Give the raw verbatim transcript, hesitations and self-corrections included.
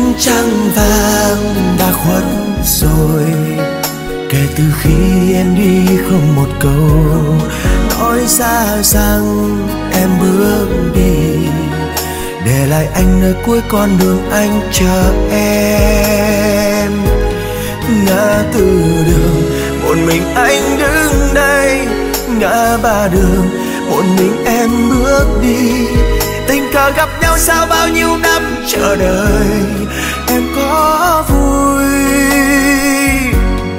ánh trăng vàng đã khuất rồi. Kể từ khi em đi không một câu nói ra rằng em bước đi, để lại anh nơi cuối con đường anh chờ em. Ngã tư đường một mình anh đứng đây, ngã ba đường một mình em bước đi. Tình cờ gặp nhau sau bao nhiêu năm chờ đợi, em có vui